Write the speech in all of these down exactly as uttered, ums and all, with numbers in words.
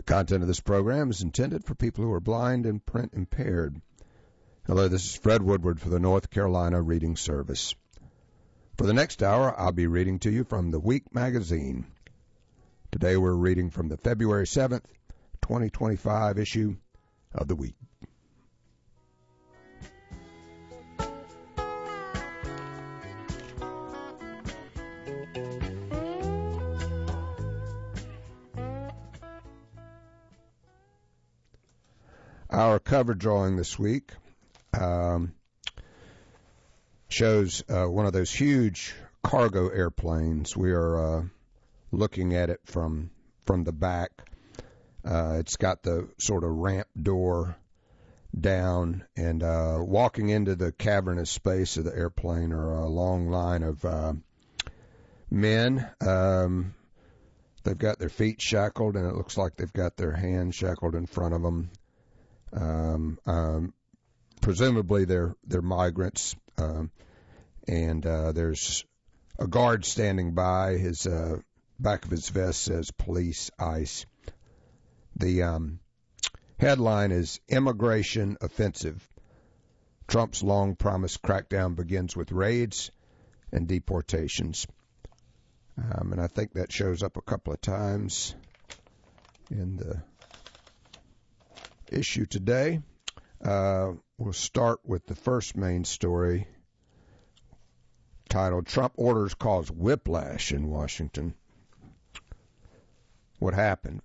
Content of this program is intended for people who are blind and print impaired. Hello, this is Fred Woodward for the North Carolina Reading Service. For the next hour, I'll be reading to you from the Week magazine. Today we're reading from the February seventh, twenty twenty-five issue of the Week. Our cover drawing this week um, shows uh, one of those huge cargo airplanes. We are uh, looking at it from from the back. Uh, it's got the sort of ramp door down, and uh, walking into the cavernous space of the airplane are a long line of uh, men. Um, they've got their feet shackled, and it looks like they've got their hands shackled in front of them. Um, um, presumably they're they're migrants, um, and uh, there's a guard standing by. His uh, back of his vest says "Police ICE." The um, headline is "Immigration Offensive. Trump's long-promised crackdown begins with raids and deportations." Um, and I think that shows up a couple of times in the issue today. Uh, we'll start with the first main story titled "Trump Orders Cause Whiplash in Washington." What happened?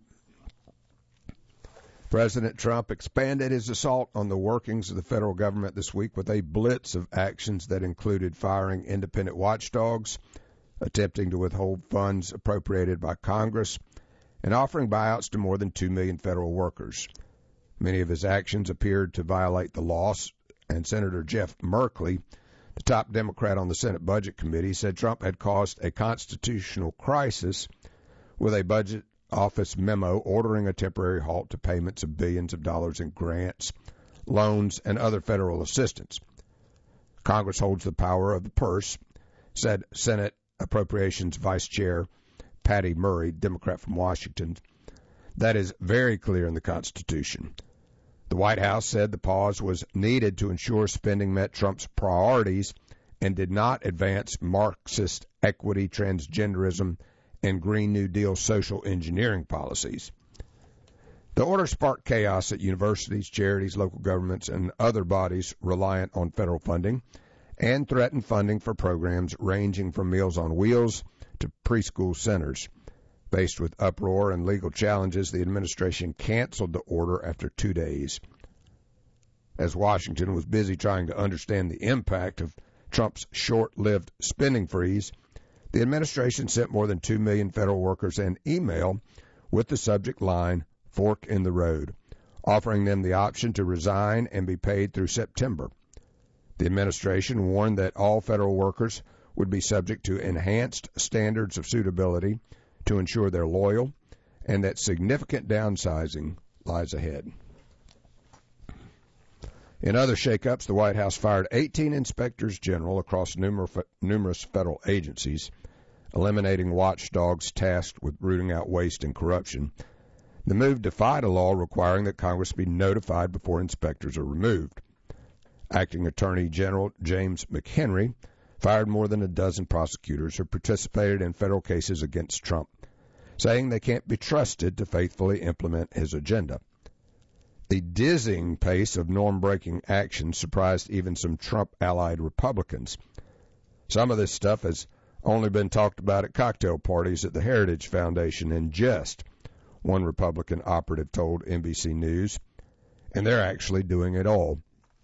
President Trump expanded his assault on the workings of the federal government this week with a blitz of actions that included firing independent watchdogs, attempting to withhold funds appropriated by Congress, and offering buyouts to more than two million federal workers. Many of his actions appeared to violate the law, and Senator Jeff Merkley, the top Democrat on the Senate Budget Committee, said Trump had caused a constitutional crisis with a budget office memo ordering a temporary halt to payments of billions of dollars in grants, loans, and other federal assistance. Congress holds the power of the purse, said Senate Appropriations Vice Chair Patty Murray, Democrat from Washington. That is very clear in the Constitution. The White House said the pause was needed to ensure spending met Trump's priorities and did not advance Marxist equity, transgenderism, and Green New Deal social engineering policies. The order sparked chaos at universities, charities, local governments, and other bodies reliant on federal funding, and threatened funding for programs ranging from Meals on Wheels to preschool centers. Faced with uproar and legal challenges, the administration canceled the order after two days. As Washington was busy trying to understand the impact of Trump's short-lived spending freeze, the administration sent more than two million federal workers an email with the subject line, "Fork in the Road," offering them the option to resign and be paid through September. The administration warned that all federal workers would be subject to enhanced standards of suitability to ensure they're loyal, and that significant downsizing lies ahead. In other shakeups, the White House fired eighteen inspectors general across numerous federal agencies, eliminating watchdogs tasked with rooting out waste and corruption. The move defied a law requiring that Congress be notified before inspectors are removed. Acting Attorney General James McHenry fired more than a dozen prosecutors who participated in federal cases against Trump, saying they can't be trusted to faithfully implement his agenda. The dizzying pace of norm-breaking action surprised even some Trump-allied Republicans. Some of this stuff has only been talked about at cocktail parties at the Heritage Foundation in jest, one Republican operative told N B C News, and they're actually doing it all.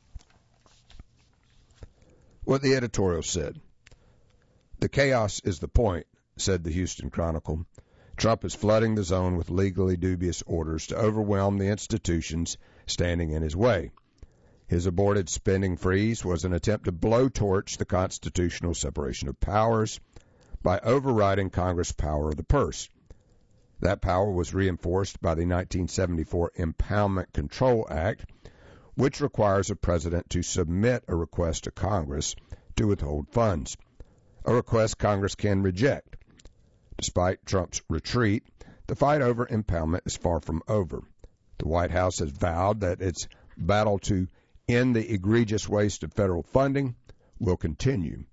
What the editorial said. "The chaos is the point," said the Houston Chronicle. "Trump is flooding the zone with legally dubious orders to overwhelm the institutions standing in his way. His aborted spending freeze was an attempt to blowtorch the constitutional separation of powers by overriding Congress' power of the purse. That power was reinforced by the nineteen seventy-four Impoundment Control Act, which requires a president to submit a request to Congress to withhold funds, a request Congress can reject. Despite Trump's retreat, the fight over impoundment is far from over. The White House has vowed that its battle to end the egregious waste of federal funding will continue.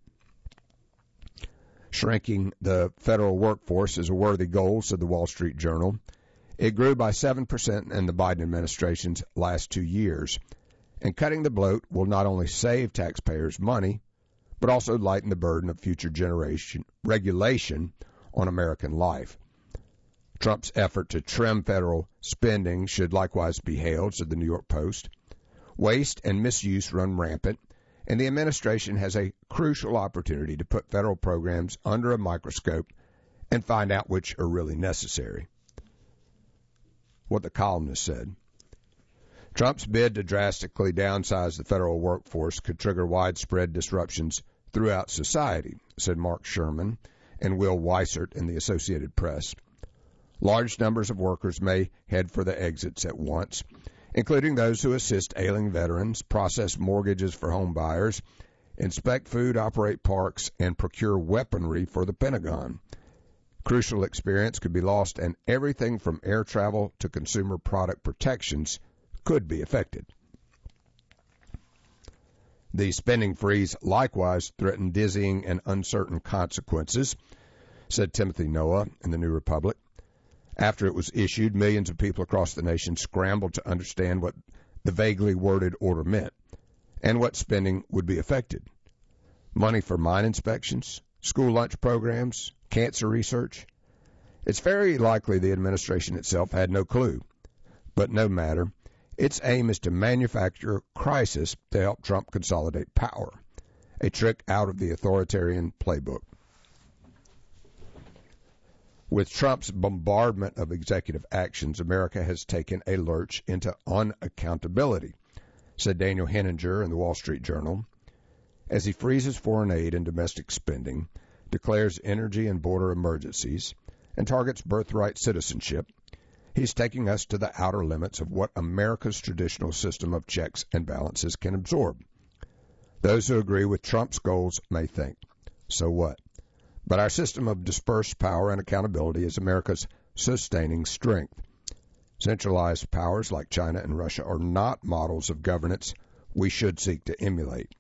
Shrinking the federal workforce is a worthy goal, said the Wall Street Journal. It grew by seven percent in the Biden administration's last two years, and cutting the bloat will not only save taxpayers money, but also lighten the burden of future generation regulation on American life. Trump's effort to trim federal spending should likewise be hailed, said the New York Post. Waste and misuse run rampant, and the administration has a crucial opportunity to put federal programs under a microscope and find out which are really necessary. What the columnist said. Trump's bid to drastically downsize the federal workforce could trigger widespread disruptions throughout society, said Mark Sherman and Will Weissert in the Associated Press. Large numbers of workers may head for the exits at once, including those who assist ailing veterans, process mortgages for home buyers, inspect food, operate parks, and procure weaponry for the Pentagon. Crucial experience could be lost, and everything from air travel to consumer product protections could be affected. The spending freeze likewise threatened dizzying and uncertain consequences, said Timothy Noah in the New Republic. After it was issued, millions of people across the nation scrambled to understand what the vaguely worded order meant and what spending would be affected. Money for mine inspections, school lunch programs, cancer research. It's very likely the administration itself had no clue. But no matter, its aim is to manufacture crisis to help Trump consolidate power, a trick out of the authoritarian playbook. With Trump's bombardment of executive actions, America has taken a lurch into unaccountability, said Daniel Henninger in the Wall Street Journal. As he freezes foreign aid and domestic spending, declares energy and border emergencies, and targets birthright citizenship, he's taking us to the outer limits of what America's traditional system of checks and balances can absorb. Those who agree with Trump's goals may think, so what? But our system of dispersed power and accountability is America's sustaining strength. Centralized powers like China and Russia are not models of governance we should seek to emulate.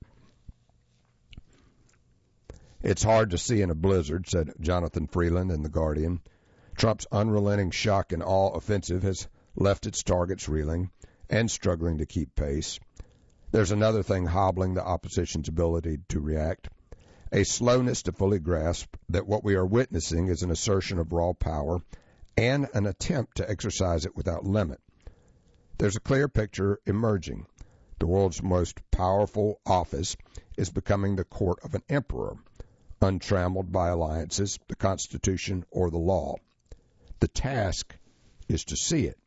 It's hard to see in a blizzard, said Jonathan Freeland in The Guardian. Trump's unrelenting shock and awe offensive has left its targets reeling and struggling to keep pace. There's another thing hobbling the opposition's ability to react. A slowness to fully grasp that what we are witnessing is an assertion of raw power and an attempt to exercise it without limit. There's a clear picture emerging. The world's most powerful office is becoming the court of an emperor, untrammeled by alliances, the Constitution, or the law. The task is to see it.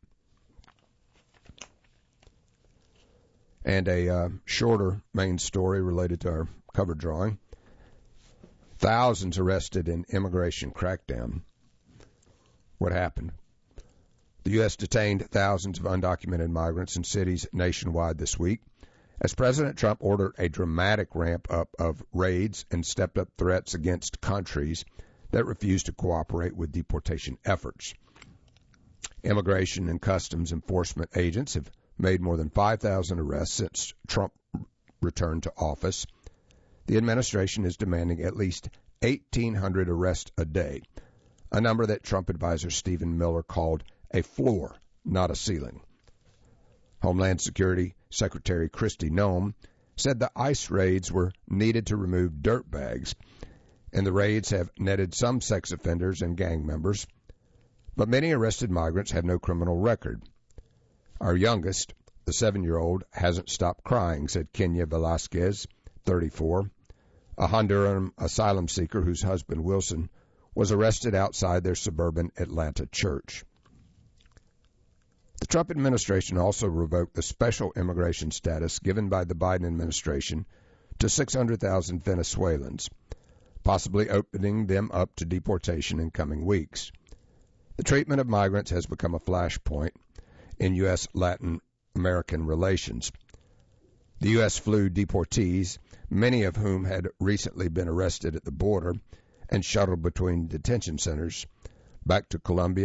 And a uh, shorter main story related to our cover drawing. Thousands arrested in immigration crackdown. What happened? The U S detained thousands of undocumented migrants in cities nationwide this week as President Trump ordered a dramatic ramp-up of raids and stepped-up threats against countries that refuse to cooperate with deportation efforts. Immigration and Customs Enforcement agents have made more than five thousand arrests since Trump returned to office. The administration is demanding at least eighteen hundred arrests a day, a number that Trump advisor Stephen Miller called a floor, not a ceiling. Homeland Security Secretary Kristi Noem said the ICE raids were needed to remove dirt bags, and the raids have netted some sex offenders and gang members, but many arrested migrants have no criminal record. Our youngest, the seven-year-old, hasn't stopped crying, said Kenya Velasquez, thirty-four, a Honduran asylum seeker whose husband, Wilson, was arrested outside their suburban Atlanta church. The Trump administration also revoked the special immigration status given by the Biden administration to six hundred thousand Venezuelans, possibly opening them up to deportation in coming weeks. The treatment of migrants has become a flashpoint in U S-Latin American relations. The U S flew deportees, many of whom had recently been arrested at the border and shuttled between detention centers, back to Colombia,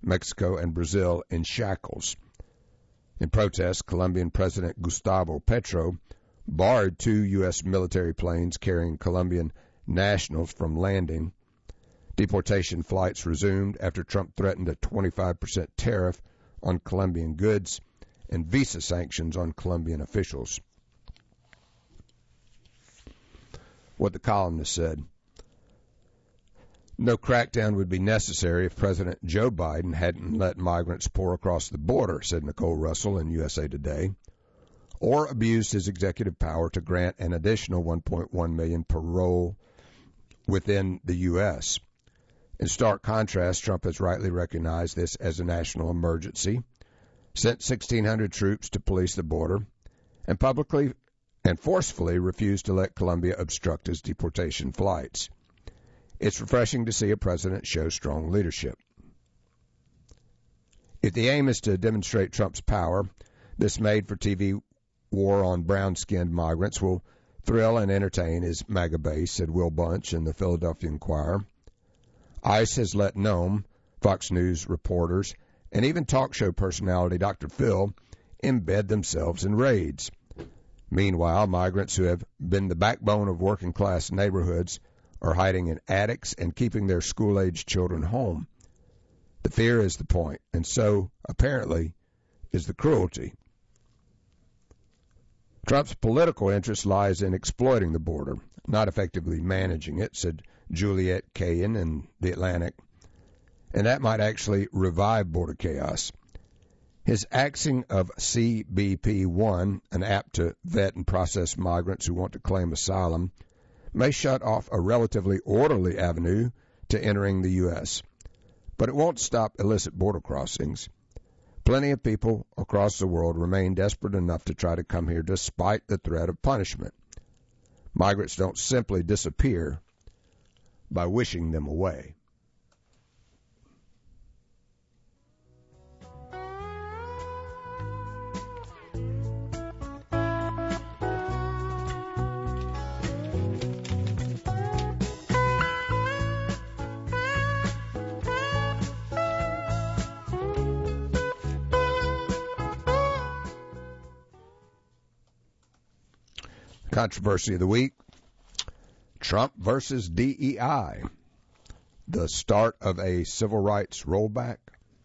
Mexico, and Brazil in shackles. In protest, Colombian President Gustavo Petro barred two U S military planes carrying Colombian nationals from landing. Deportation flights resumed after Trump threatened a twenty-five percent tariff on Colombian goods and visa sanctions on Colombian officials. What the columnist said: no crackdown would be necessary if President Joe Biden hadn't let migrants pour across the border, said Nicole Russell in U S A Today, or abused his executive power to grant an additional one point one million parole within the U S. In stark contrast, Trump has rightly recognized this as a national emergency, sent sixteen hundred troops to police the border, and publicly and forcefully refused to let Colombia obstruct his deportation flights. It's refreshing to see a president show strong leadership. If the aim is to demonstrate Trump's power, this made-for-T V war on brown-skinned migrants will thrill and entertain his MAGA base, said Will Bunch in the Philadelphia Inquirer. ICE has let Noam, Fox News reporters, and even talk show personality Doctor Phil embed themselves in raids. Meanwhile, migrants who have been the backbone of working-class neighborhoods are hiding in attics and keeping their school-aged children home. The fear is the point, and so, apparently, is the cruelty. Trump's political interest lies in exploiting the border, not effectively managing it, said Juliette Kayan in The Atlantic, and that might actually revive border chaos. His axing of C B P one, an app to vet and process migrants who want to claim asylum, may shut off a relatively orderly avenue to entering the U S, but it won't stop illicit border crossings. Plenty of people across the world remain desperate enough to try to come here despite the threat of punishment. Migrants don't simply disappear by wishing them away. Controversy of the week: Trump versus D E I, the start of a civil rights rollback.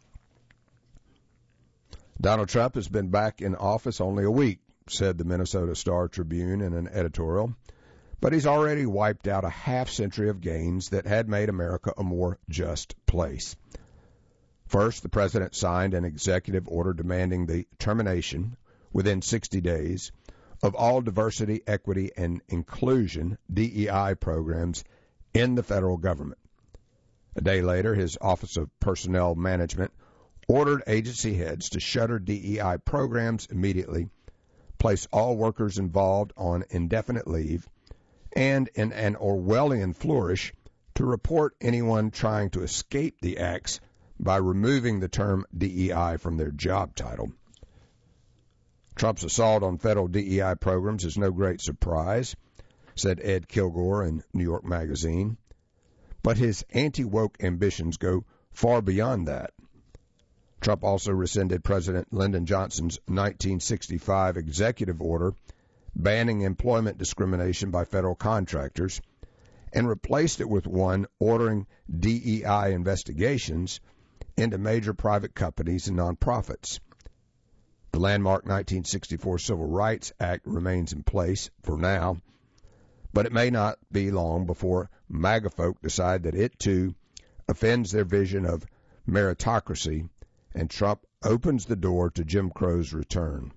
Donald Trump has been back in office only a week, said the Minnesota Star Tribune in an editorial, but he's already wiped out a half century of gains that had made America a more just place. First, the president signed an executive order demanding the termination within sixty days of all diversity, equity, and inclusion D E I programs in the federal government. A day later, his Office of Personnel Management ordered agency heads to shutter D E I programs immediately, place all workers involved on indefinite leave, and, in an Orwellian flourish, to report anyone trying to escape the acts by removing the term D E I from their job title. Trump's assault on federal D E I programs is no great surprise, said Ed Kilgore in New York Magazine. But his anti-woke ambitions go far beyond that. Trump also rescinded President Lyndon Johnson's nineteen sixty-five executive order banning employment discrimination by federal contractors and replaced it with one ordering D E I investigations into major private companies and nonprofits. The landmark nineteen sixty-four Civil Rights Act remains in place for now, but it may not be long before MAGA folk decide that it, too, offends their vision of meritocracy, and Trump opens the door to Jim Crow's return.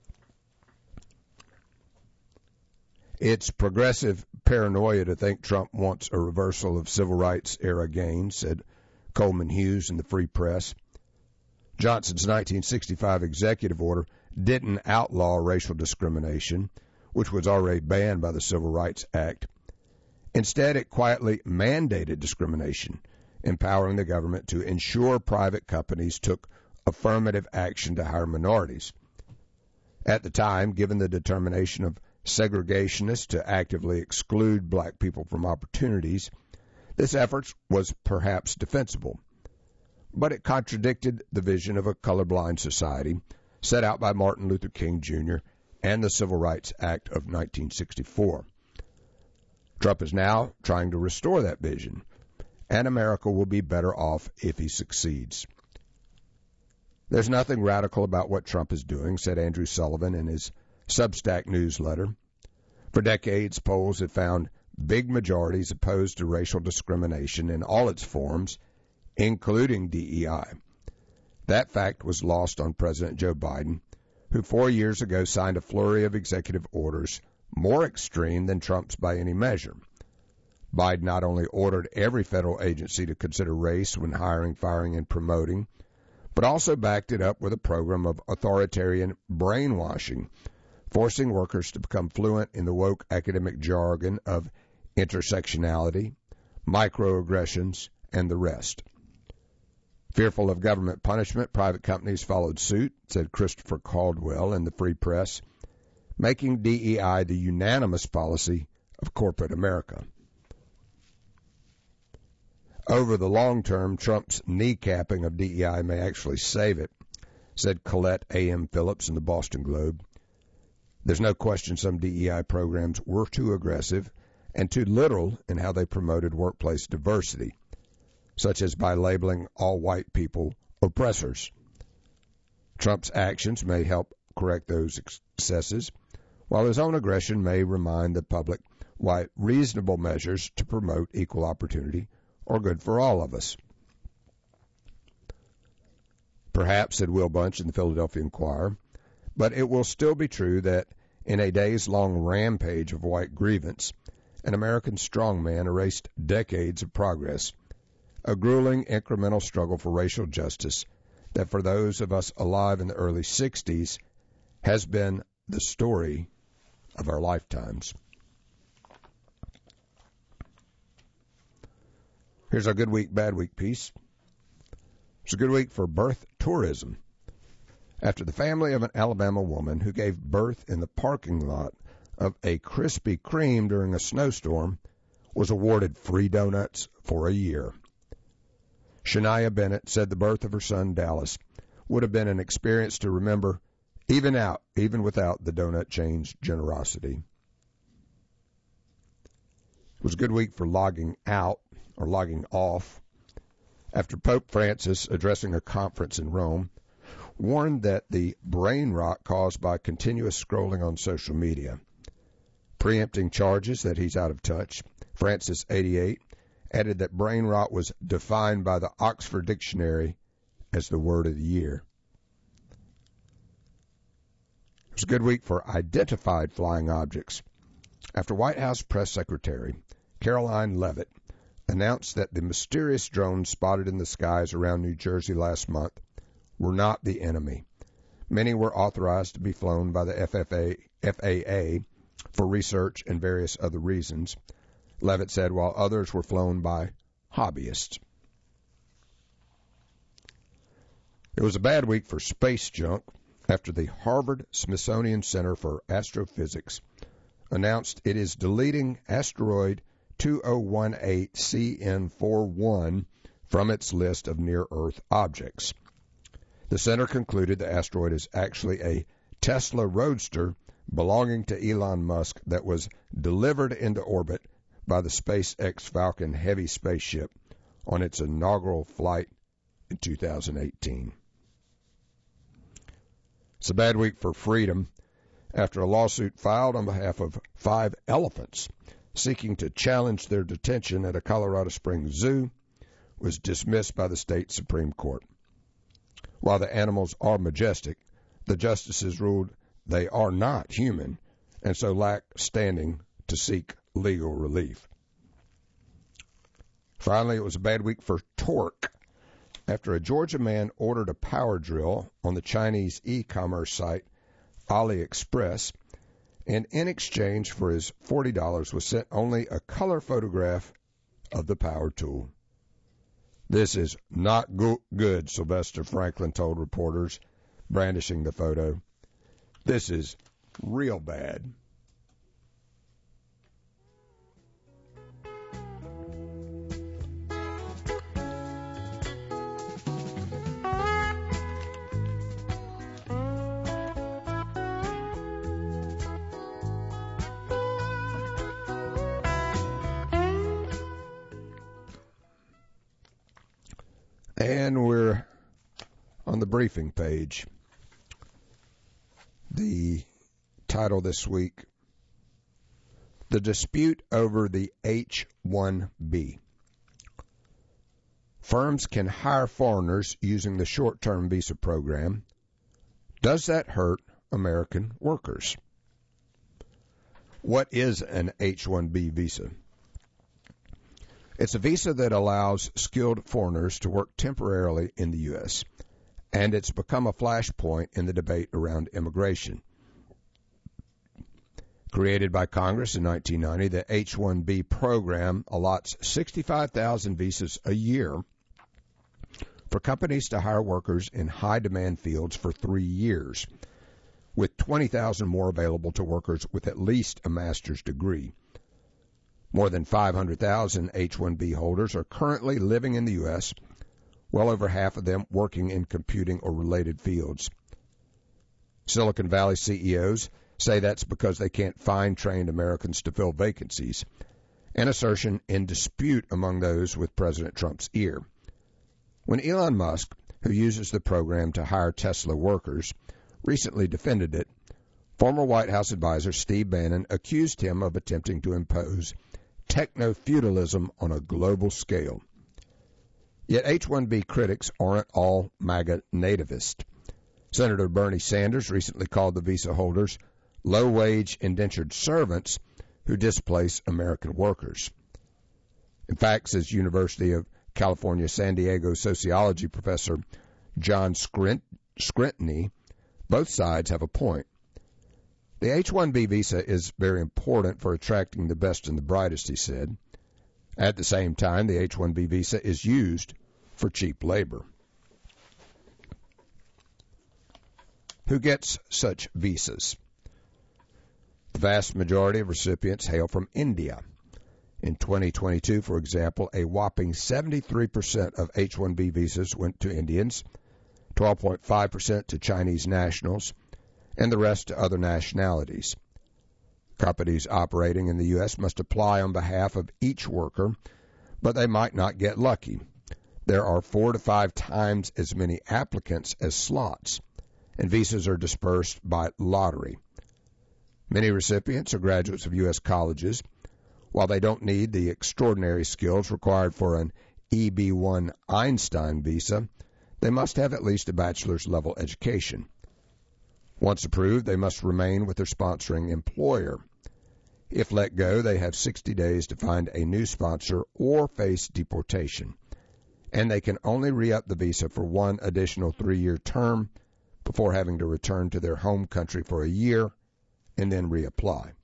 It's progressive paranoia to think Trump wants a reversal of civil rights era gains, said Coleman Hughes in the Free Press. Johnson's nineteen sixty-five executive order didn't outlaw racial discrimination, which was already banned by the Civil Rights Act. Instead, it quietly mandated discrimination, empowering the government to ensure private companies took affirmative action to hire minorities. At the time, given the determination of segregationists to actively exclude black people from opportunities, this effort was perhaps defensible. but it contradicted the vision of a colorblind society set out by Martin Luther King Junior and the Civil Rights Act of nineteen sixty-four. Trump is now trying to restore that vision, and America will be better off if he succeeds. There's nothing radical about what Trump is doing, said Andrew Sullivan in his Substack newsletter. For decades, polls have found big majorities opposed to racial discrimination in all its forms, including D E I. That fact was lost on President Joe Biden, who four years ago signed a flurry of executive orders more extreme than Trump's by any measure. Biden not only ordered every federal agency to consider race when hiring, firing, and promoting, but also backed it up with a program of authoritarian brainwashing, forcing workers to become fluent in the woke academic jargon of intersectionality, microaggressions, and the rest. Fearful of government punishment, private companies followed suit, said Christopher Caldwell in the Free Press, making D E I the unanimous policy of corporate America. Over the long term, Trump's kneecapping of D E I may actually save it, said Colette A M. Phillips in the Boston Globe. There's no question some D E I programs were too aggressive and too literal in how they promoted workplace diversity, such as by labeling all white people oppressors. Trump's actions may help correct those excesses, while his own aggression may remind the public why reasonable measures to promote equal opportunity are good for all of us. Perhaps, said Will Bunch in the Philadelphia Inquirer, but it will still be true that in a days-long rampage of white grievance, an American strongman erased decades of progress, a grueling incremental struggle for racial justice that for those of us alive in the early sixties has been the story of our lifetimes. Here's our good week, bad week piece. It's a good week for birth tourism. After the family of an Alabama woman who gave birth in the parking lot of a Krispy Kreme during a snowstorm was awarded free donuts for a year. Shania Bennett said the birth of her son, Dallas, would have been an experience to remember even out, even without the donut chain's generosity. It was a good week for logging out or logging off after Pope Francis, addressing a conference in Rome, warned that the brain rot caused by continuous scrolling on social media. Preempting charges that he's out of touch, Francis, eighty-eight, added that brain rot was defined by the Oxford Dictionary as the word of the year. It was a good week for identified flying objects after White House Press Secretary Caroline Leavitt announced that the mysterious drones spotted in the skies around New Jersey last month were not the enemy. Many were authorized to be flown by the F A A for research and various other reasons, Leavitt said, while others were flown by hobbyists. It was a bad week for space junk after the Harvard Smithsonian Center for Astrophysics announced it is deleting asteroid two oh one eight C N forty-one from its list of near-Earth objects. The center concluded the asteroid is actually a Tesla Roadster belonging to Elon Musk that was delivered into orbit by the SpaceX Falcon Heavy spaceship on its inaugural flight in two thousand eighteen. It's a bad week for freedom after a lawsuit filed on behalf of five elephants seeking to challenge their detention at a Colorado Springs zoo was dismissed by the state Supreme Court. While the animals are majestic, the justices ruled they are not human and so lack standing to seek legal relief. Finally, it was a bad week for torque after a Georgia man ordered a power drill on the Chinese e-commerce site AliExpress, and in exchange for his forty dollars was sent only a color photograph of the power tool. This is not go- good, Sylvester Franklin told reporters, brandishing the photo. This is real bad. And we're on the briefing page. The title this week, The Dispute Over the H one B. Firms can hire foreigners using the short-term visa program. Does that hurt American workers? What is an H one B visa? It's a visa that allows skilled foreigners to work temporarily in the U S, and it's become a flashpoint in the debate around immigration. Created by Congress in nineteen ninety, the H one B program allots sixty-five thousand visas a year for companies to hire workers in high-demand fields for three years, with twenty thousand more available to workers with at least a master's degree. More than five hundred thousand H one B holders are currently living in the U S, well over half of them working in computing or related fields. Silicon Valley C E Os say that's because they can't find trained Americans to fill vacancies, an assertion in dispute among those with President Trump's ear. When Elon Musk, who uses the program to hire Tesla workers, recently defended it, former White House advisor Steve Bannon accused him of attempting to impose techno-feudalism on a global scale. Yet H one B critics aren't all MAGA nativist. Senator Bernie Sanders recently called the visa holders low-wage indentured servants who displace American workers. In fact, says University of California San Diego sociology professor John Scrintney, both sides have a point. The H one B visa is very important for attracting the best and the brightest, he said. At the same time, the H one B visa is used for cheap labor. Who gets such visas? The vast majority of recipients hail from India. In twenty twenty-two, for example, a whopping seventy-three percent of H one B visas went to Indians, twelve point five percent to Chinese nationals, and the rest to other nationalities. Companies operating in the U S must apply on behalf of each worker, but they might not get lucky. There are four to five times as many applicants as slots, and visas are dispersed by lottery. Many recipients are graduates of U S colleges. While they don't need the extraordinary skills required for an E B one Einstein visa, they must have at least a bachelor's level education. Once approved, they must remain with their sponsoring employer. If let go, they have sixty days to find a new sponsor or face deportation. And they can only re-up the visa for one additional three-year term before having to return to their home country for a year and then reapply.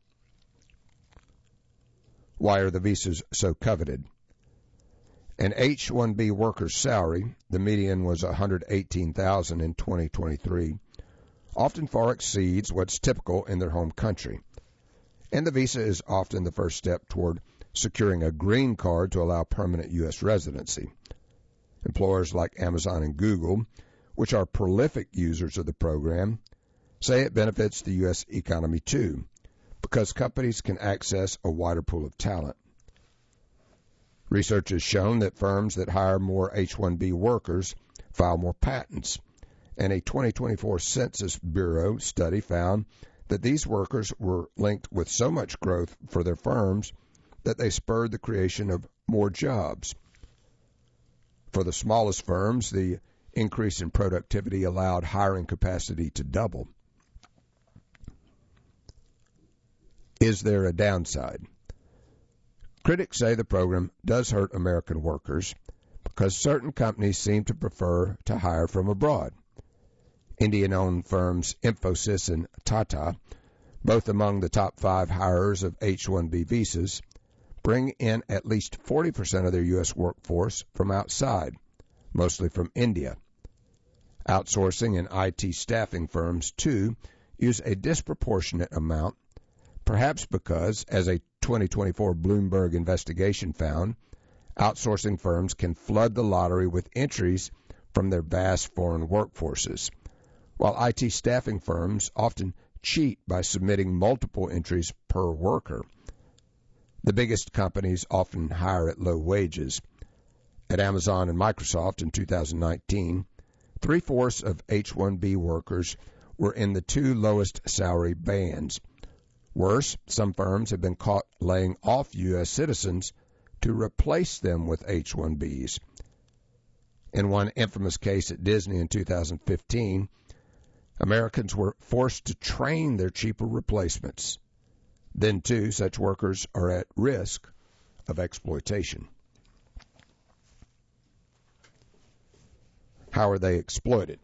Why are the visas so coveted? An H one B worker's salary, the median was one hundred eighteen thousand dollars in twenty twenty-three, often far exceeds what's typical in their home country. And the visa is often the first step toward securing a green card to allow permanent U S residency. Employers like Amazon and Google, which are prolific users of the program, say it benefits the U S economy too, because companies can access a wider pool of talent. Research has shown that firms that hire more H one B workers file more patents, and a twenty twenty-four Census Bureau study found that these workers were linked with so much growth for their firms that they spurred the creation of more jobs. For the smallest firms, the increase in productivity allowed hiring capacity to double. Is there a downside? Critics say the program does hurt American workers because certain companies seem to prefer to hire from abroad. Indian-owned firms Infosys and Tata, both among the top five hirers of H one B visas, bring in at least forty percent of their U S workforce from outside, mostly from India. Outsourcing and I T staffing firms, too, use a disproportionate amount, perhaps because, as a twenty twenty-four Bloomberg investigation found, outsourcing firms can flood the lottery with entries from their vast foreign workforces, while I T staffing firms often cheat by submitting multiple entries per worker. The biggest companies often hire at low wages, At Amazon and Microsoft in two thousand nineteen, three-fourths of H one B workers were in the two lowest salary bands. Worse, some firms have been caught laying off U S citizens to replace them with H one Bs. In one infamous case at Disney in two thousand fifteen, Americans were forced to train their cheaper replacements. Then, too, such workers are at risk of exploitation. How are they exploited?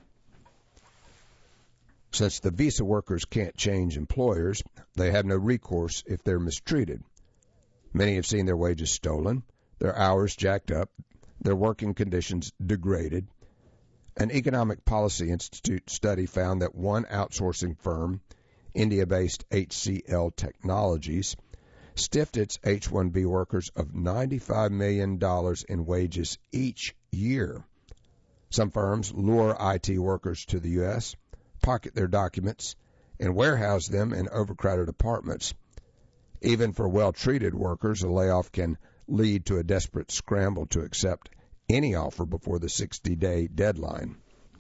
Since the visa workers can't change employers, they have no recourse if they're mistreated. Many have seen their wages stolen, their hours jacked up, their working conditions degraded. An Economic Policy Institute study found that one outsourcing firm, India-based H C L Technologies, stiffed its H one B workers of ninety-five million dollars in wages each year. Some firms lure I T workers to the U S, pocket their documents, and warehouse them in overcrowded apartments. Even for well-treated workers, a layoff can lead to a desperate scramble to accept any offer before the sixty-day deadline.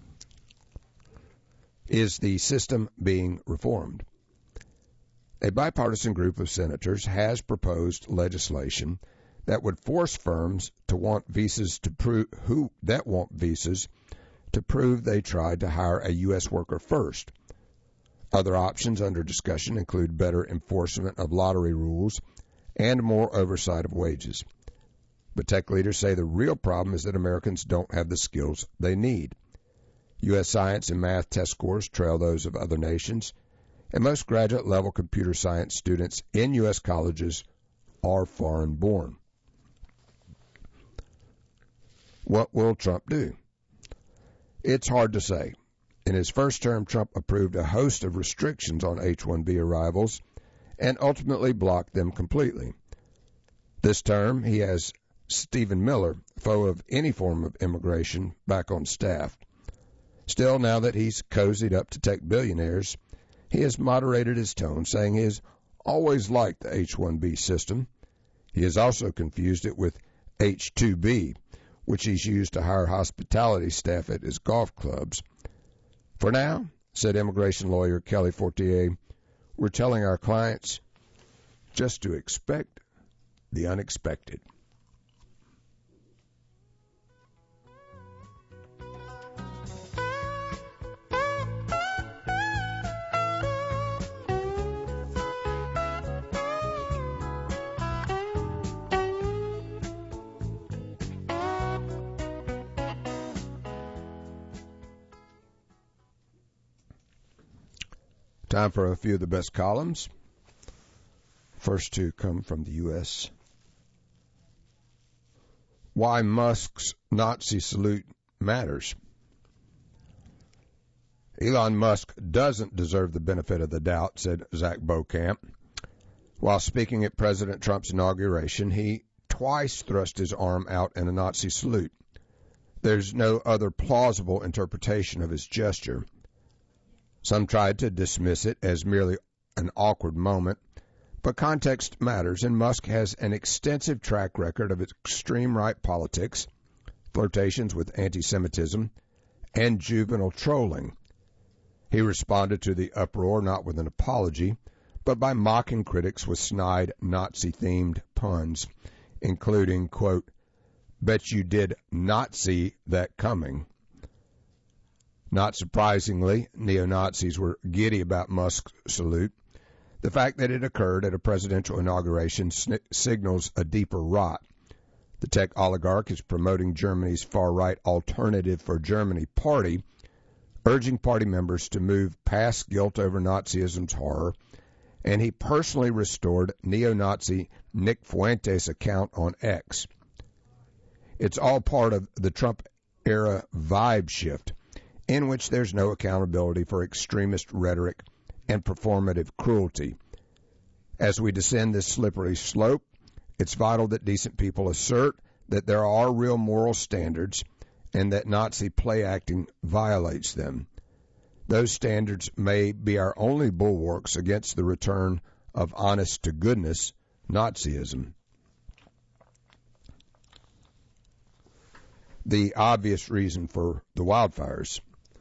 Is the system being reformed? A bipartisan group of senators has proposed legislation that would force firms to want visas to prove who that want visas to prove they tried to hire a U S worker first. Other options under discussion include better enforcement of lottery rules and more oversight of wages. But tech leaders say the real problem is that Americans don't have the skills they need. U S science and math test scores trail those of other nations, and most graduate-level computer science students in U S colleges are foreign-born. What will Trump do? It's hard to say. In his first term, Trump approved a host of restrictions on H one B arrivals and ultimately blocked them completely. This term, he has Stephen Miller, foe of any form of immigration, back on staff. Still, now that he's cozied up to tech billionaires, he has moderated his tone, saying he has always liked the H one B system. He has also confused it with H two B, which he's used to hire hospitality staff at his golf clubs. For now, said immigration lawyer Kelly Fortier, we're telling our clients just to expect the unexpected. Time for a few of the best columns. First two come from the U S Why Musk's Nazi salute matters. Elon Musk doesn't deserve the benefit of the doubt, said Zach Beaucamp. While speaking at President Trump's inauguration, he twice thrust his arm out in a Nazi salute. There's no other plausible interpretation of his gesture. Some tried to dismiss it as merely an awkward moment, but context matters, and Musk has an extensive track record of extreme right politics, flirtations with anti-Semitism, and juvenile trolling. He responded to the uproar not with an apology, but by mocking critics with snide Nazi-themed puns, including, quote, bet you did not see that coming. Not surprisingly, neo-Nazis were giddy about Musk's salute. The fact that it occurred at a presidential inauguration sn- signals a deeper rot. The tech oligarch is promoting Germany's far-right Alternative for Germany party, urging party members to move past guilt over Nazism's horror, and he personally restored neo-Nazi Nick Fuentes' account on X. It's all part of the Trump-era vibe shift, in which there's no accountability for extremist rhetoric and performative cruelty. As we descend this slippery slope, it's vital that decent people assert that there are real moral standards and that Nazi play acting violates them. Those standards may be our only bulwarks against the return of honest-to-goodness Nazism. the obvious reason for the wildfires.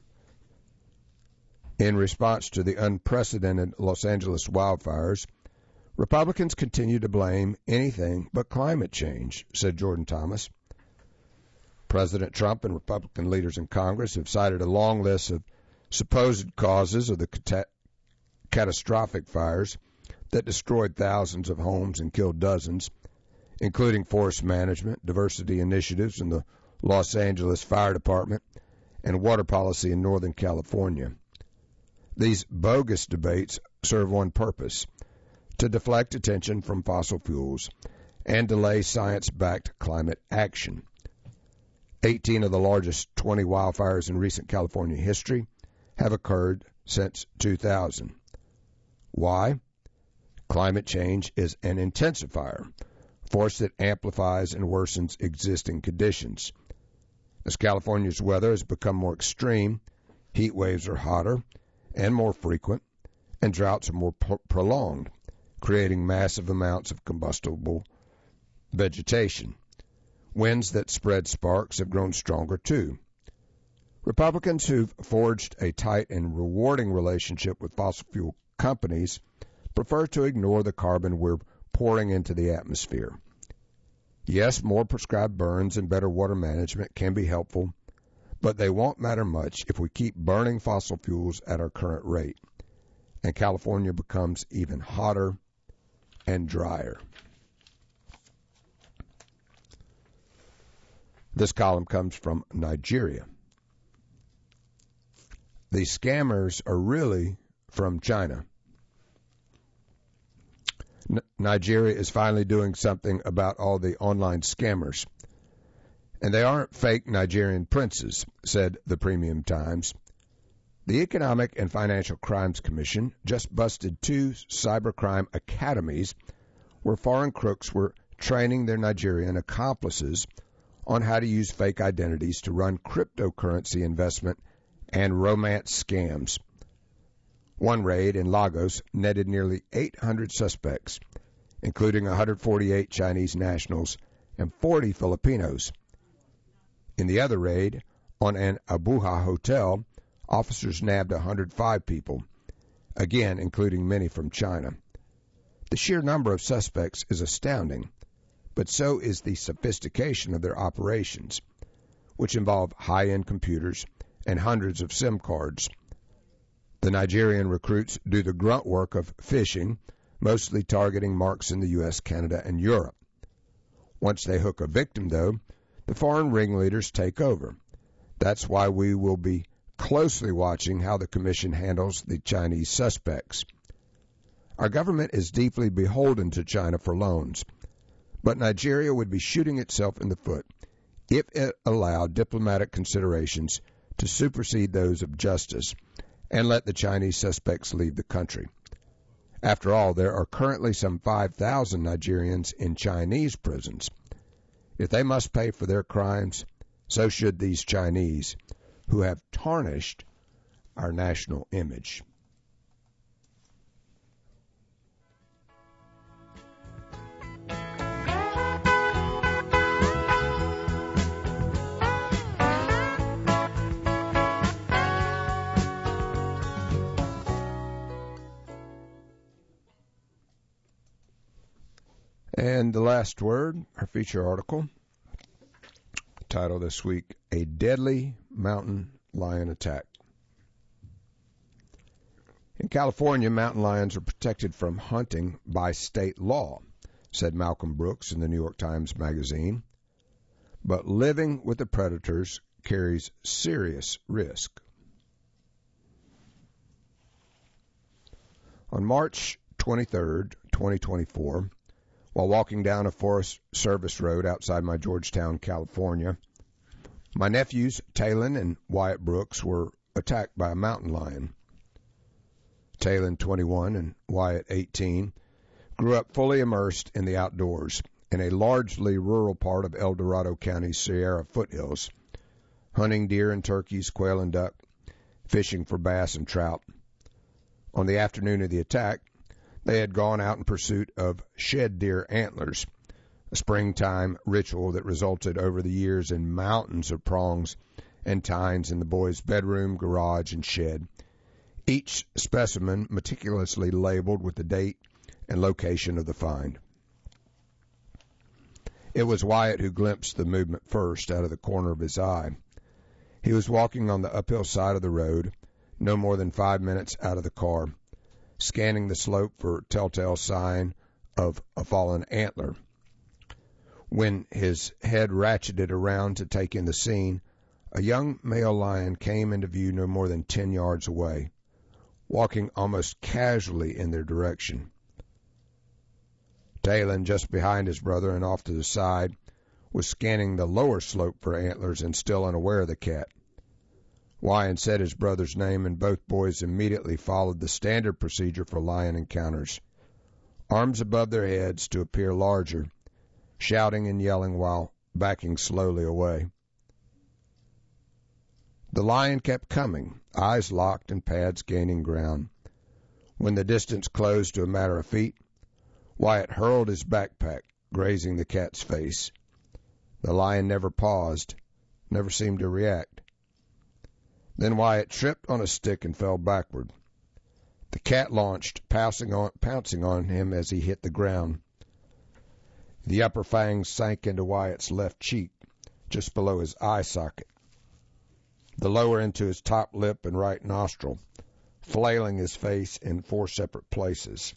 In response to the unprecedented Los Angeles wildfires, Republicans continue to blame anything but climate change, said Jordan Thomas. President Trump and Republican leaders in Congress have cited a long list of supposed causes of the cat- catastrophic fires that destroyed thousands of homes and killed dozens, including forest management, diversity initiatives in the Los Angeles Fire Department, and water policy in Northern California. These bogus debates serve one purpose: to deflect attention from fossil fuels and delay science-backed climate action. eighteen of the largest twenty wildfires in recent California history have occurred since two thousand. Why? Climate change is an intensifier, force that amplifies and worsens existing conditions. As California's weather has become more extreme, heat waves are hotter and more frequent, and droughts are more pro- prolonged, creating massive amounts of combustible vegetation. Winds that spread sparks have grown stronger, too. Republicans who've forged a tight and rewarding relationship with fossil fuel companies prefer to ignore the carbon we're pouring into the atmosphere. Yes, more prescribed burns and better water management can be helpful, but they won't matter much if we keep burning fossil fuels at our current rate, and California becomes even hotter and drier. This column comes from Nigeria. The scammers are really from China. N- Nigeria is finally doing something about all the online scammers. And they aren't fake Nigerian princes, said the Premium Times. The Economic and Financial Crimes Commission just busted two cybercrime academies where foreign crooks were training their Nigerian accomplices on how to use fake identities to run cryptocurrency investment and romance scams. One raid in Lagos netted nearly eight hundred suspects, including one hundred forty-eight Chinese nationals and forty Filipinos. In the other raid, on an Abuja hotel, officers nabbed one hundred five people, again including many from China. The sheer number of suspects is astounding, but so is the sophistication of their operations, which involve high-end computers and hundreds of SIM cards. The Nigerian recruits do the grunt work of phishing, mostly targeting marks in the U S, Canada, and Europe. Once they hook a victim, though, the foreign ringleaders take over. That's why we will be closely watching how the Commission handles the Chinese suspects. Our government is deeply beholden to China for loans, but Nigeria would be shooting itself in the foot if it allowed diplomatic considerations to supersede those of justice and let the Chinese suspects leave the country. After all, there are currently some five thousand Nigerians in Chinese prisons. If they must pay for their crimes, so should these Chinese, who have tarnished our national image. And the last word, our feature article, title this week, A Deadly Mountain Lion Attack. In California, mountain lions are protected from hunting by state law, said Malcolm Brooks in the New York Times Magazine. But living with the predators carries serious risk. On March twenty-third, twenty twenty-four, while walking down a Forest Service road outside my Georgetown, California, my nephews, Talon and Wyatt Brooks, were attacked by a mountain lion. Talon, twenty-one, and Wyatt, eighteen, grew up fully immersed in the outdoors in a largely rural part of El Dorado County's Sierra foothills, hunting deer and turkeys, quail and duck, fishing for bass and trout. On the afternoon of the attack, they had gone out in pursuit of shed deer antlers, a springtime ritual that resulted over the years in mountains of prongs and tines in the boys' bedroom, garage, and shed, each specimen meticulously labeled with the date and location of the find. It was Wyatt who glimpsed the movement first out of the corner of his eye. He was walking on the uphill side of the road, no more than five minutes out of the car, scanning the slope for telltale sign of a fallen antler. When his head ratcheted around to take in the scene, a young male lion came into view no more than ten yards away, walking almost casually in their direction. Talon, just behind his brother and off to the side, was scanning the lower slope for antlers and still unaware of the cat. Wyatt said his brother's name, and both boys immediately followed the standard procedure for lion encounters, arms above their heads to appear larger, shouting and yelling while backing slowly away. The lion kept coming, eyes locked and pads gaining ground. When the distance closed to a matter of feet, Wyatt hurled his backpack, grazing the cat's face. The lion never paused, never seemed to react. Then Wyatt tripped on a stick and fell backward. The cat launched, pouncing on, pouncing on him as he hit the ground. The upper fangs sank into Wyatt's left cheek, just below his eye socket, the lower into his top lip and right nostril, flailing his face in four separate places.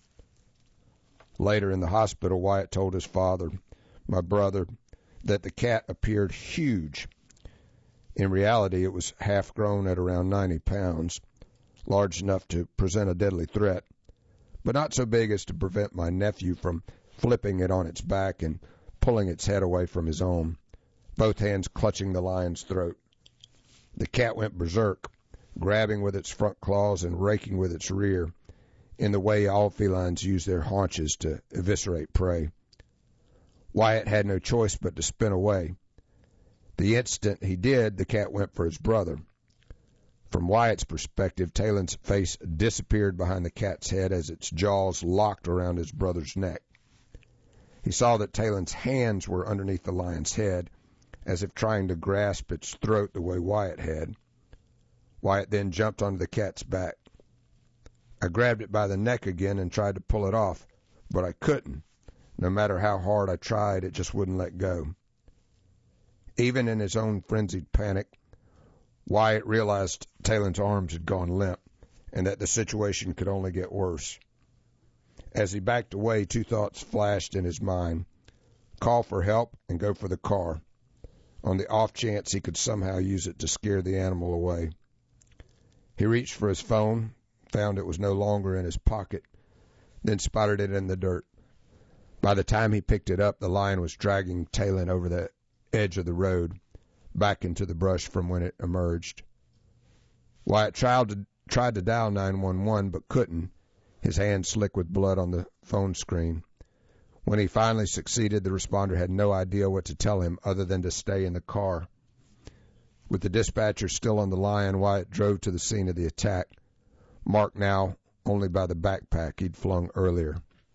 Later in the hospital, Wyatt told his father, my brother, that the cat appeared huge. In reality, it was half-grown at around ninety pounds, large enough to present a deadly threat, but not so big as to prevent my nephew from flipping it on its back and pulling its head away from his own, both hands clutching the lion's throat. The cat went berserk, grabbing with its front claws and raking with its rear, in the way all felines use their haunches to eviscerate prey. Wyatt had no choice but to spin away. The instant he did, the cat went for his brother. From Wyatt's perspective, Talon's face disappeared behind the cat's head as its jaws locked around his brother's neck. He saw that Talon's hands were underneath the lion's head, as if trying to grasp its throat the way Wyatt had. Wyatt then jumped onto the cat's back. I grabbed it by the neck again and tried to pull it off, but I couldn't. No matter how hard I tried, it just wouldn't let go. Even in his own frenzied panic, Wyatt realized Talon's arms had gone limp and that the situation could only get worse. As he backed away, two thoughts flashed in his mind: call for help and go for the car, on the off chance he could somehow use it to scare the animal away. He reached for his phone, found it was no longer in his pocket, then spotted it in the dirt. By the time he picked it up, the lion was dragging Talon over the edge of the road, back into the brush from when it emerged. Wyatt tried to, tried to dial nine one one, but couldn't, his hand slick with blood on the phone screen. When he finally succeeded, the responder had no idea what to tell him other than to stay in the car. With the dispatcher still on the line, Wyatt drove to the scene of the attack, marked now only by the backpack he'd flung earlier.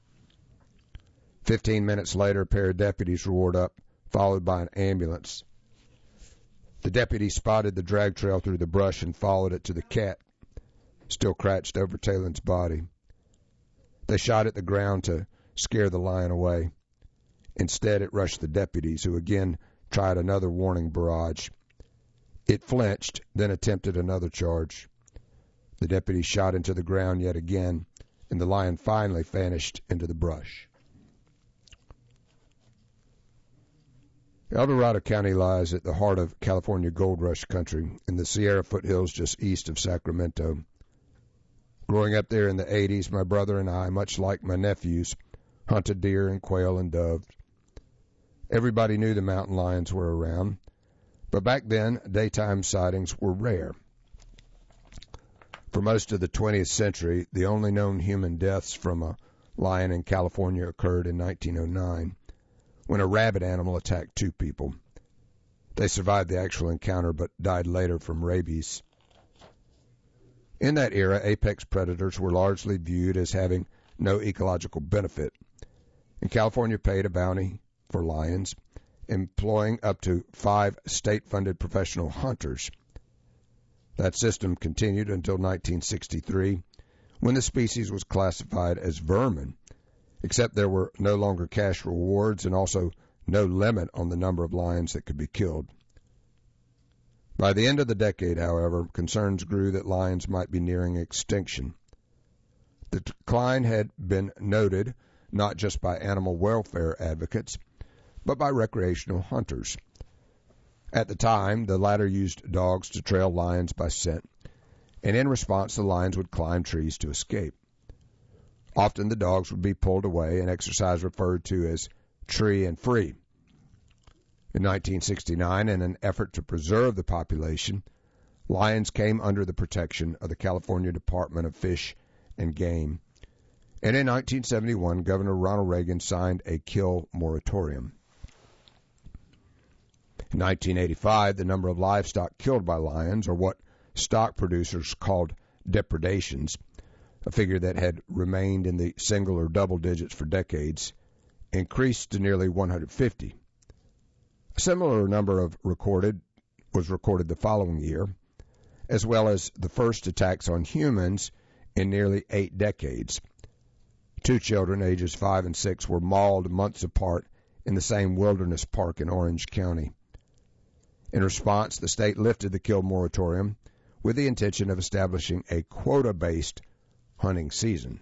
Fifteen minutes later, a pair of deputies roared up, followed by an ambulance. The deputy spotted the drag trail through the brush and followed it to the cat, still crouched over Talon's body. They shot at the ground to scare the lion away. Instead, it rushed the deputies, who again tried another warning barrage. It flinched, then attempted another charge. The deputy shot into the ground yet again, and the lion finally vanished into the brush. El Dorado County lies at the heart of California gold rush country in the Sierra foothills just east of Sacramento. Growing up there in the eighties, my brother and I, much like my nephews, hunted deer and quail and dove. Everybody knew the mountain lions were around, but back then, daytime sightings were rare. For most of the twentieth century, the only known human deaths from a lion in California occurred in nineteen oh nine, when a rabid animal attacked two people. They survived the actual encounter but died later from rabies. In that era, apex predators were largely viewed as having no ecological benefit, and California paid a bounty for lions, employing up to five state-funded professional hunters. That system continued until nineteen sixty-three, when the species was classified as vermin, except there were no longer cash rewards and also no limit on the number of lions that could be killed. By the end of the decade, however, concerns grew that lions might be nearing extinction. The decline had been noted not just by animal welfare advocates, but by recreational hunters. At the time, the latter used dogs to trail lions by scent, and in response the lions would climb trees to escape. Often the dogs would be pulled away, an exercise referred to as tree and free. In nineteen sixty-nine, in an effort to preserve the population, lions came under the protection of the California Department of Fish and Game. And in nineteen seventy-one, Governor Ronald Reagan signed a kill moratorium. In nineteen eighty-five, the number of livestock killed by lions, or what stock producers called depredations, a figure that had remained in the single or double digits for decades, increased to nearly one hundred fifty. A similar number of recorded was recorded the following year, as well as the first attacks on humans in nearly eight decades. Two children, ages five and six, were mauled months apart in the same wilderness park in Orange County. In response, the state lifted the kill moratorium with the intention of establishing a quota-based hunting season.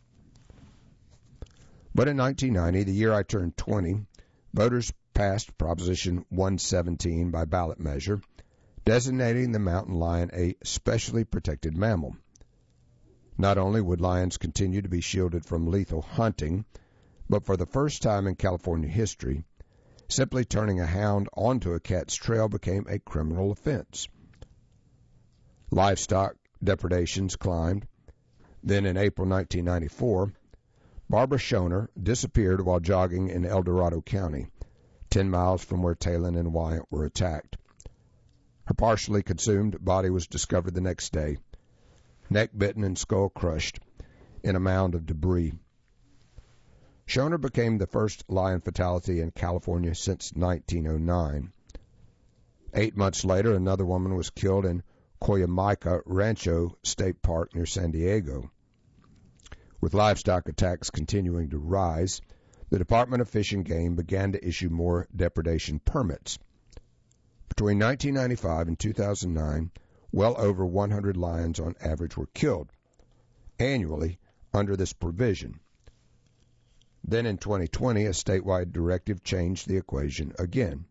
But in nineteen ninety, the year I turned twenty, voters passed Proposition one seventeen by ballot measure, designating the mountain lion a specially protected mammal. Not only would lions continue to be shielded from lethal hunting, but for the first time in California history, simply turning a hound onto a cat's trail became a criminal offense. Livestock depredations climbed. Then in April nineteen ninety-four, Barbara Schoner disappeared while jogging in El Dorado County, ten miles from where Talon and Wyatt were attacked. Her partially consumed body was discovered the next day, neck bitten and skull crushed in a mound of debris. Schoner became the first lion fatality in California since nineteen oh nine. Eight months later, another woman was killed in Coyamica Rancho State Park near San Diego. With livestock attacks continuing to rise, the Department of Fish and Game began to issue more depredation permits. Between nineteen ninety-five and two thousand nine, well over one hundred lions on average were killed annually under this provision. Then in twenty twenty, a statewide directive changed the equation again.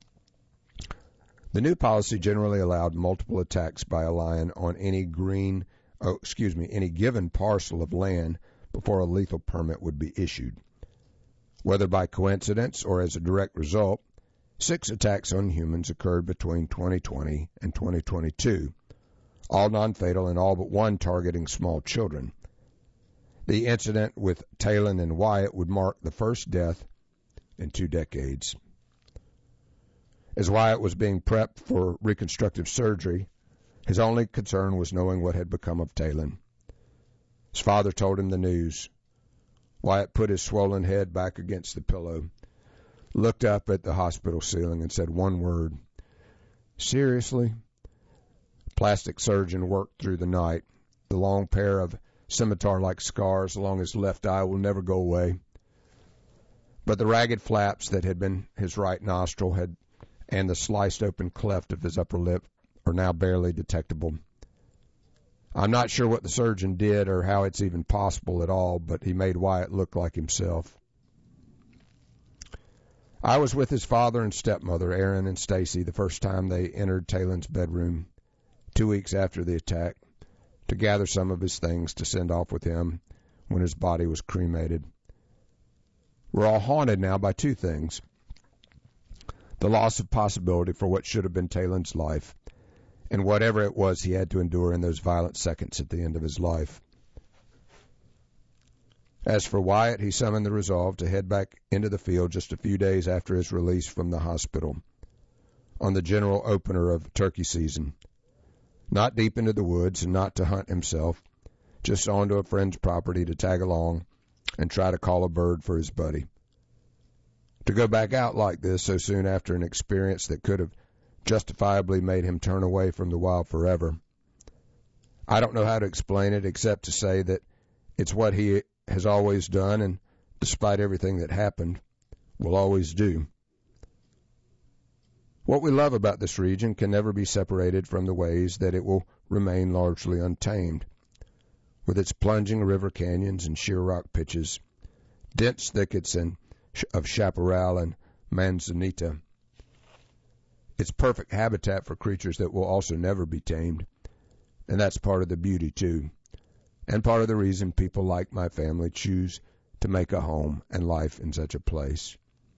The new policy generally allowed multiple attacks by a lion on any green, oh, excuse me, any given parcel of land before a lethal permit would be issued. Whether by coincidence or as a direct result, six attacks on humans occurred between twenty twenty and twenty twenty-two, all non-fatal and all but one targeting small children. The incident with Talon and Wyatt would mark the first death in two decades. As Wyatt was being prepped for reconstructive surgery, his only concern was knowing what had become of Talon. His father told him the news. Wyatt put his swollen head back against the pillow, looked up at the hospital ceiling, and said one word, "Seriously?" The plastic surgeon worked through the night. The long pair of scimitar-like scars along his left eye will never go away. But the ragged flaps that had been his right nostril had, and the sliced open cleft of his upper lip are now barely detectable. I'm not sure what the surgeon did or how it's even possible at all, but he made Wyatt look like himself. I was with his father and stepmother, Aaron and Stacy, the first time they entered Talon's bedroom, two weeks after the attack, to gather some of his things to send off with him when his body was cremated. We're all haunted now by two things: the loss of possibility for what should have been Talon's life, and whatever it was he had to endure in those violent seconds at the end of his life. As for Wyatt, he summoned the resolve to head back into the field just a few days after his release from the hospital, on the general opener of turkey season. Not deep into the woods and not to hunt himself, just onto a friend's property to tag along and try to call a bird for his buddy. To go back out like this so soon after an experience that could have justifiably made him turn away from the wild forever. I don't know how to explain it except to say that it's what he has always done and, despite everything that happened, will always do. What we love about this region can never be separated from the ways that it will remain largely untamed. With its plunging river canyons and sheer rock pitches, dense thickets and of chaparral and manzanita, it's perfect habitat for creatures that will also never be tamed. And that's part of the beauty, too, and part of the reason people like my family choose to make a home and life in such a place.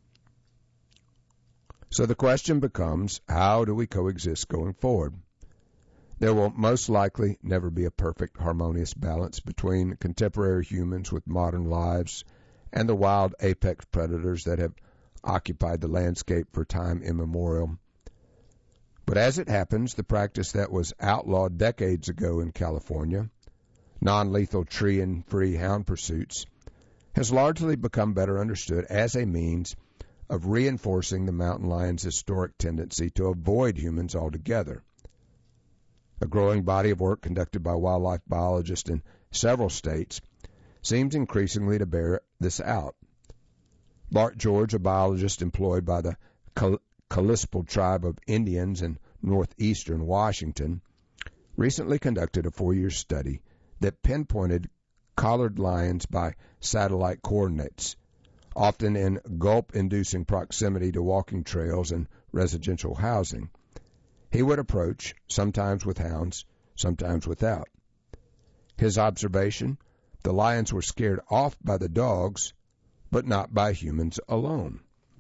So the question becomes, how do we coexist going forward? There will most likely never be a perfect, harmonious balance between contemporary humans with modern lives and the wild apex predators that have occupied the landscape for time immemorial. But as it happens, the practice that was outlawed decades ago in California, non-lethal tree and free hound pursuits, has largely become better understood as a means of reinforcing the mountain lion's historic tendency to avoid humans altogether. A growing body of work conducted by wildlife biologists in several states seems increasingly to bear this out. Bart George, a biologist employed by the Cal- Kalispel tribe of Indians in northeastern Washington, recently conducted a four-year study that pinpointed collared lions by satellite coordinates, often in gulp-inducing proximity to walking trails and residential housing. He would approach, sometimes with hounds, sometimes without. His observation, the lions were scared off by the dogs, but not by humans alone.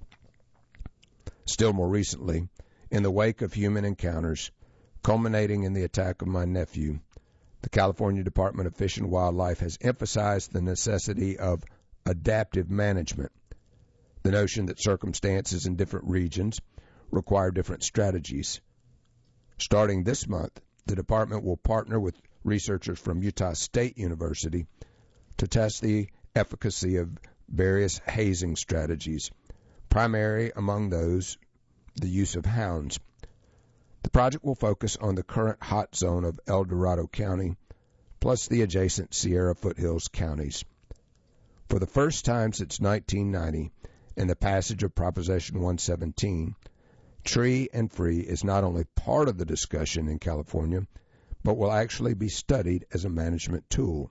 Still more recently, in the wake of human encounters, culminating in the attack of my nephew, the California Department of Fish and Wildlife has emphasized the necessity of adaptive management, the notion that circumstances in different regions require different strategies. Starting this month, the department will partner with researchers from Utah State University to test the efficacy of various hazing strategies, primary among those the use of hounds. The project will focus on the current hot zone of El Dorado County, plus the adjacent Sierra Foothills counties. For the first time since nineteen ninety, in the passage of Proposition one seventeen, tree and free is not only part of the discussion in California, but will actually be studied as a management tool.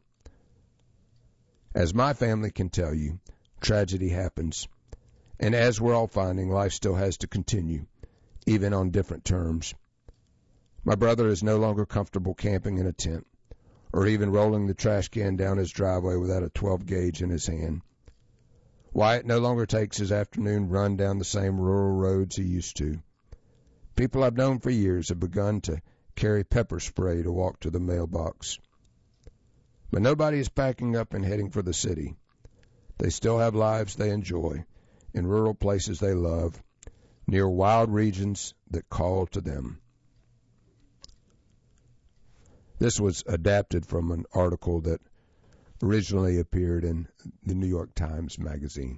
As my family can tell you, tragedy happens, and as we're all finding, life still has to continue, even on different terms. My brother is no longer comfortable camping in a tent, or even rolling the trash can down his driveway without a twelve gauge in his hand. Wyatt no longer takes his afternoon run down the same rural roads he used to. People I've known for years have begun to carry pepper spray to walk to the mailbox. But nobody is packing up and heading for the city. They still have lives they enjoy, in rural places they love, near wild regions that call to them. This was adapted from an article that originally appeared in the New York Times Magazine.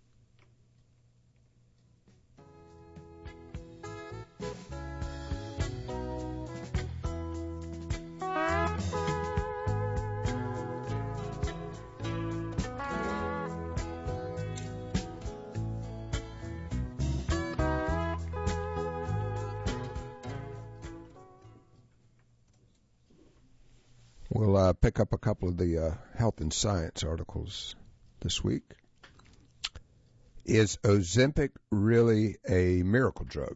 We'll uh, pick up a couple of the uh, health and science articles this week. Is Ozempic really a miracle drug?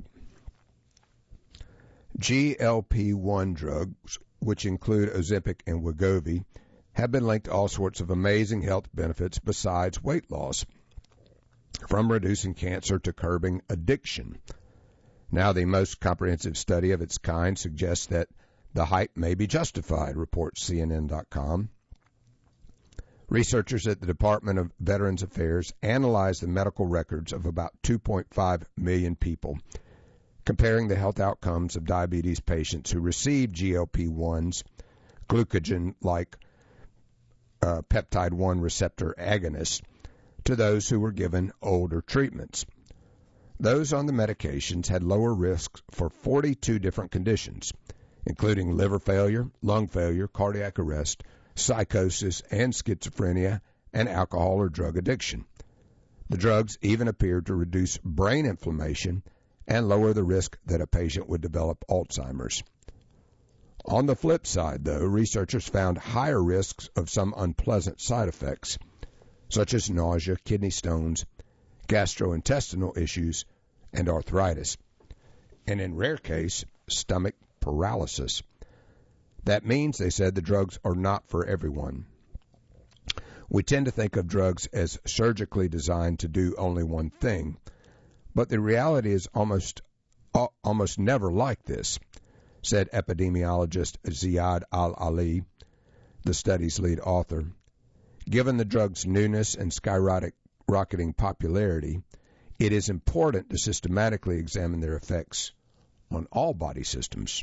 G L P one drugs, which include Ozempic and Wegovy, have been linked to all sorts of amazing health benefits besides weight loss, from reducing cancer to curbing addiction. Now, the most comprehensive study of its kind suggests that the hype may be justified, reports C N N dot com. Researchers at the Department of Veterans Affairs analyzed the medical records of about two point five million people, comparing the health outcomes of diabetes patients who received G L P ones, glucagon-like uh, peptide one receptor agonists, to those who were given older treatments. Those on the medications had lower risks for forty-two different conditions, including liver failure, lung failure, cardiac arrest, psychosis, and schizophrenia, and alcohol or drug addiction. The drugs even appeared to reduce brain inflammation and lower the risk that a patient would develop Alzheimer's. On the flip side, though, researchers found higher risks of some unpleasant side effects, such as nausea, kidney stones, gastrointestinal issues, and arthritis, and in rare case, stomach paralysis. That means, they said, the drugs are not for everyone. We tend to think of drugs as surgically designed to do only one thing, but the reality is almost almost never like this, said epidemiologist Ziad Al-Ali, the study's lead author. Given the drug's newness and skyrocketing popularity, it is important to systematically examine their effects on all body systems.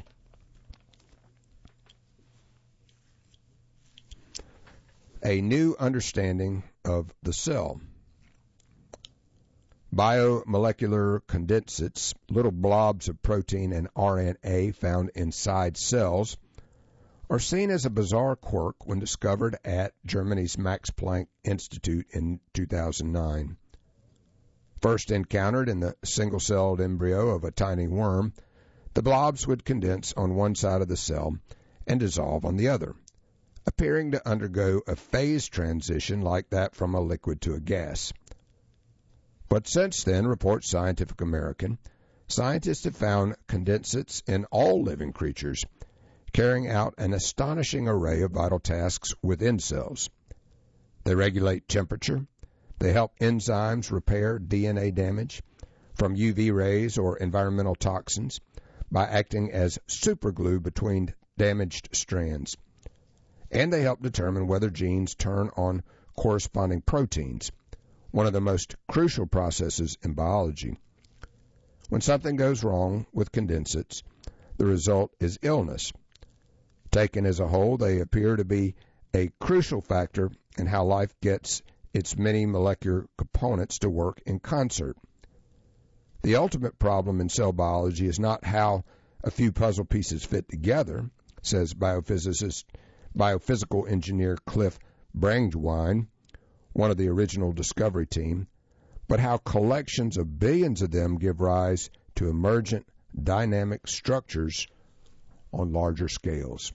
A new understanding of the cell. Biomolecular condensates, little blobs of protein and R N A found inside cells, are seen as a bizarre quirk when discovered at Germany's Max Planck Institute in two thousand nine. First encountered in the single-celled embryo of a tiny worm, the blobs would condense on one side of the cell and dissolve on the other, appearing to undergo a phase transition like that from a liquid to a gas. But since then, reports Scientific American, scientists have found condensates in all living creatures, carrying out an astonishing array of vital tasks within cells. They regulate temperature, they help enzymes repair D N A damage from U V rays or environmental toxins by acting as superglue between damaged strands. And they help determine whether genes turn on corresponding proteins, one of the most crucial processes in biology. When something goes wrong with condensates, the result is illness. Taken as a whole, they appear to be a crucial factor in how life gets its many molecular components to work in concert. The ultimate problem in cell biology is not how a few puzzle pieces fit together, says biophysicist biophysical engineer Cliff Brandwein, one of the original discovery team, but how collections of billions of them give rise to emergent dynamic structures on larger scales.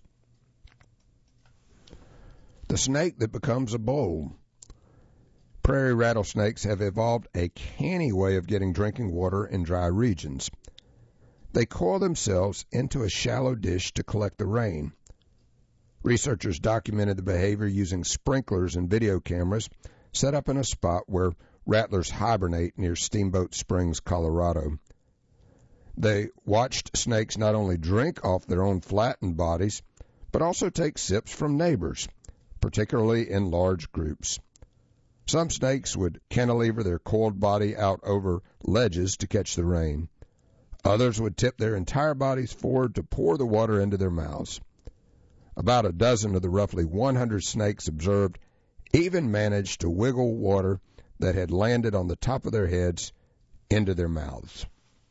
The snake that becomes a bowl. Prairie rattlesnakes have evolved a canny way of getting drinking water in dry regions. They coil themselves into a shallow dish to collect the rain. Researchers documented the behavior using sprinklers and video cameras set up in a spot where rattlers hibernate near Steamboat Springs, Colorado. They watched snakes not only drink off their own flattened bodies, but also take sips from neighbors, particularly in large groups. Some snakes would cantilever their coiled body out over ledges to catch the rain. Others would tip their entire bodies forward to pour the water into their mouths. About a dozen of the roughly one hundred snakes observed even managed to wiggle water that had landed on the top of their heads into their mouths.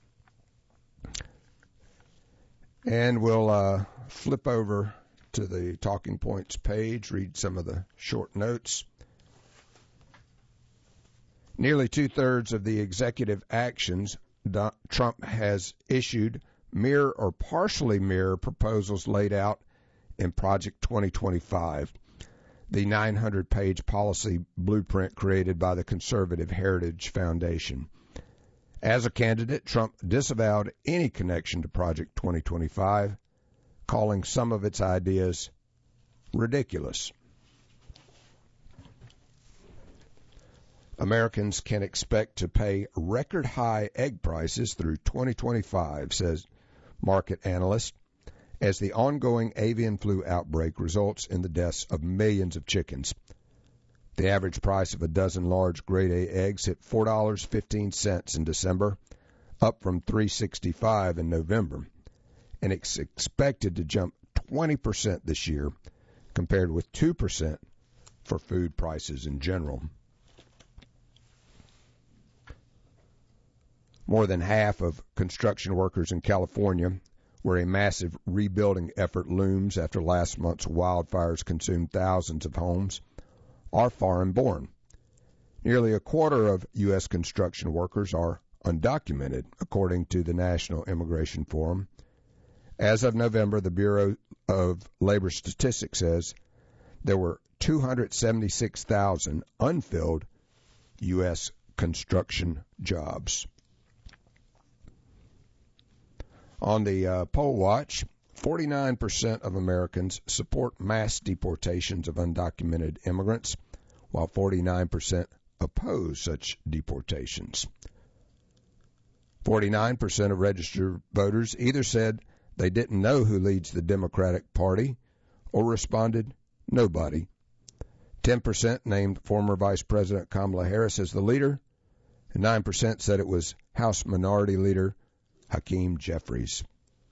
And we'll uh, flip over to the talking points page, read some of the short notes. Nearly two-thirds of the executive actions Trump has issued mirror or partially mirror proposals laid out in Project twenty twenty-five, the nine hundred page policy blueprint created by the Conservative Heritage Foundation. As a candidate, Trump disavowed any connection to Project twenty twenty-five, calling some of its ideas ridiculous. Americans can expect to pay record-high egg prices through twenty twenty-five, says market analyst, as the ongoing avian flu outbreak results in the deaths of millions of chickens. The average price of a dozen large grade A eggs hit four dollars and fifteen cents in December, up from three dollars and sixty-five cents in November, and it's expected to jump twenty percent this year, compared with two percent for food prices in general. More than half of construction workers in California, where a massive rebuilding effort looms after last month's wildfires consumed thousands of homes, are foreign-born. Nearly a quarter of U S construction workers are undocumented, according to the National Immigration Forum. As of November, the Bureau of Labor Statistics says there were two hundred seventy-six thousand unfilled U S construction jobs. On the uh, poll watch, forty-nine percent of Americans support mass deportations of undocumented immigrants, while forty-nine percent oppose such deportations. forty-nine percent of registered voters either said they didn't know who leads the Democratic Party or responded, nobody. ten percent named former Vice President Kamala Harris as the leader, and nine percent said it was House Minority Leader Hakeem Jeffries.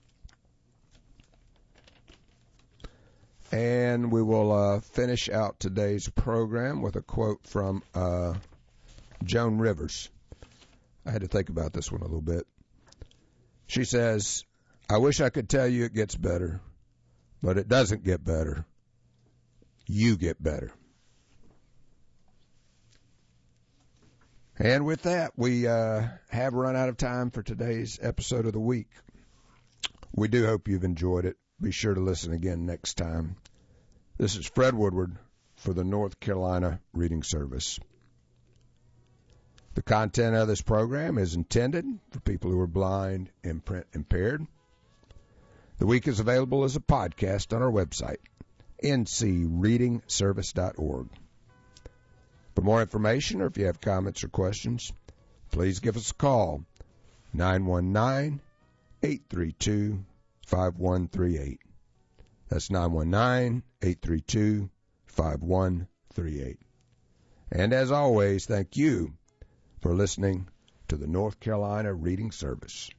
And we will uh, finish out today's program with a quote from uh, Joan Rivers. I had to think about this one a little bit. She says, "I wish I could tell you it gets better, but it doesn't get better. You get better." And with that, we uh, have run out of time for today's episode of the week. We do hope you've enjoyed it. Be sure to listen again next time. This is Fred Woodward for the North Carolina Reading Service. The content of this program is intended for people who are blind and print impaired. The week is available as a podcast on our website, n c reading service dot org. For more information, or if you have comments or questions, please give us a call, nine one nine, eight three two, five one three eight. That's nine one nine, eight three two, five one three eight. And as always, thank you for listening to the North Carolina Reading Service.